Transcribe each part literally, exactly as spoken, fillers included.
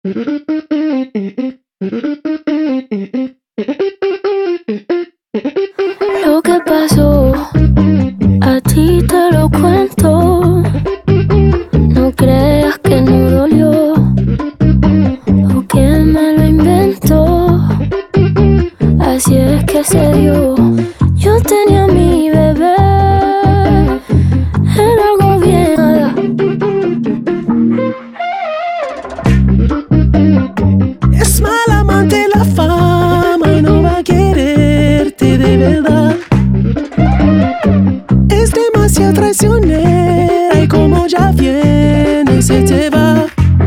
Lo que pasó, a ti te lo cuento. No creas que no dolió o que me lo inventó. Así es que se dio. Yo tenía a mi bebé, era algo bien. Es mala amante la fama y no va a quererte de verdad. Es demasiado traicionera y como ya viene se te va.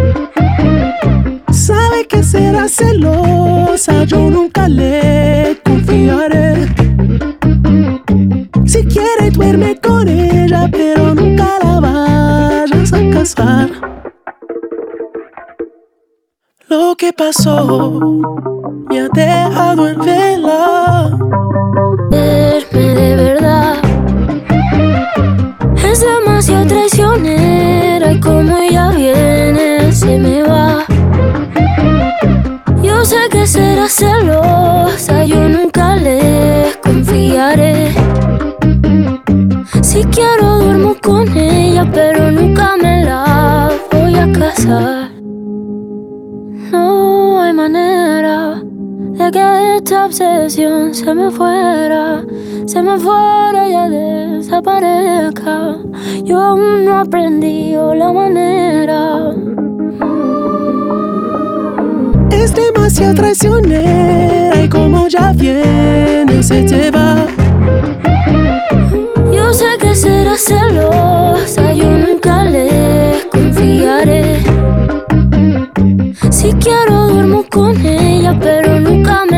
Sabe que será celosa, yo nunca le confiaré. Si quiere duerme con ella, pero nunca la vayas a casar. Lo que pasó me ha dejado en vela. Verme de verdad es demasiado traicionera y como ella viene se me va. Yo sé que será celosa, yo nunca le confiaré. Si quiero duermo con ella, pero nunca me la voy a casar. No hay manera de que esta obsesión se me fuera, se me fuera y ya desaparezca. Yo aún no aprendí la manera. Es demasiado traicionera y como ya viene se te va. Yo sé que será celosa, yo nunca le confiaré. Si quiero duermo con ella, pero nunca me